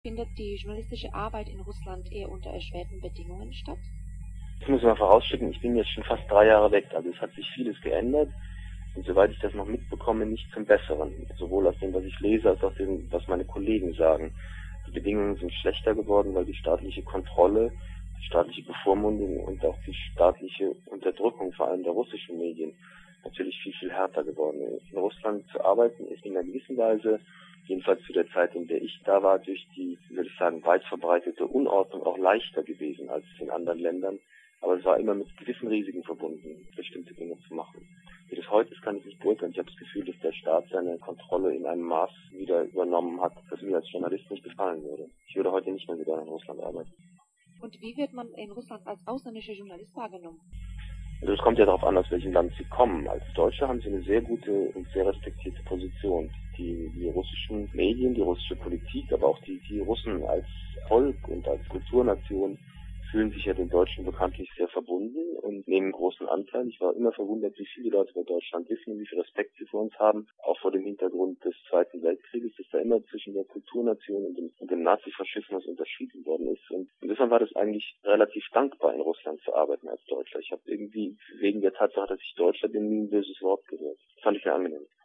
Findet die journalistische Arbeit in Russland eher unter erschwerten Bedingungen statt? Ich muss mal vorausschicken, ich bin jetzt schon fast 3 Jahre weg, also es hat sich vieles geändert und soweit ich das noch mitbekomme, nicht zum Besseren. Sowohl aus dem, was ich lese, als auch dem, was meine Kollegen sagen. Die Bedingungen sind schlechter geworden, weil die staatliche Kontrolle, die staatliche Bevormundung und auch die staatliche Unterdrückung, vor allem der russischen Medien, natürlich viel, viel härter geworden ist. In Russland zu arbeiten ist in einer gewissen Weise, jedenfalls zu der Zeit, in der ich da war, durch die, würde ich sagen, weit verbreitete Unordnung auch leichter gewesen als in anderen Ländern. Aber es war immer mit gewissen Risiken verbunden, bestimmte Dinge zu machen. Wie das heute ist, kann ich nicht beurteilen. Ich habe das Gefühl, dass der Staat seine Kontrolle in einem Maß wieder übernommen hat, das mir als Journalist nicht gefallen würde. Ich würde heute nicht mehr wieder in Russland arbeiten. Und wie wird man in Russland als ausländischer Journalist wahrgenommen? Also es kommt ja darauf an, aus welchem Land Sie kommen. Als Deutsche haben Sie eine sehr gute und sehr respektierte Position. Die russischen Medien, die russische Politik, aber auch die Russen als Volk und als Kulturnation fühlen sich ja den Deutschen bekanntlich sehr verbunden und nehmen großen Anteil. Ich war immer verwundert, wie viele Leute über Deutschland wissen und wie viel Respekt sie vor uns haben, auch vor dem Hintergrund des Zweiten Weltkrieges, dass da immer zwischen der Kulturnation und dem Nazifaschismus unterschieden worden ist. Und insofern war das eigentlich relativ dankbar, in Russland zu arbeiten als Deutscher. Ich habe irgendwie wegen der Tatsache, dass ich Deutscher bin, nie ein böses Wort gehört. Das fand ich sehr angenehm.